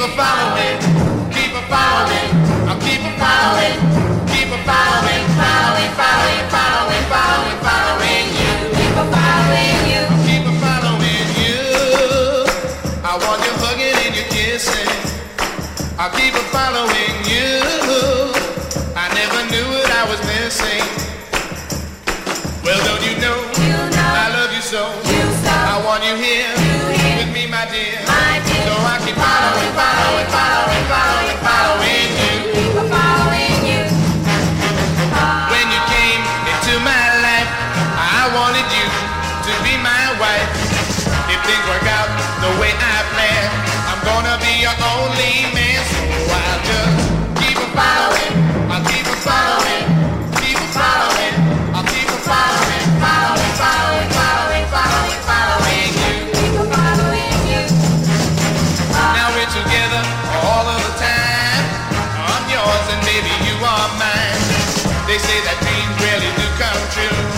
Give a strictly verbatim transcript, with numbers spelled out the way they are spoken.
a following, keep a following, I'll keep a following, keep a following, following, following, following, following, following you. Keep a following you. I'll keep a following you. I want you hugging and you kissing. I'll keep a following you. I never knew what I was missing. Well, don't you know, You know. I love you so. You so. I want you here, You here. with me, my dear. My dear. So I keep following, following, following, following, following you. Keep a following you. When you came into my life, I wanted you to be my wife. If things work out the way I planned, I'm gonna be your only man. So I'll just keep a following, I'll keep a following, keep a following, I'll keep a following, following, following, following, following, following you. Keep a following you. Now we're together all of the time. I'm yours and baby you are mine. They say that dreams really do come true.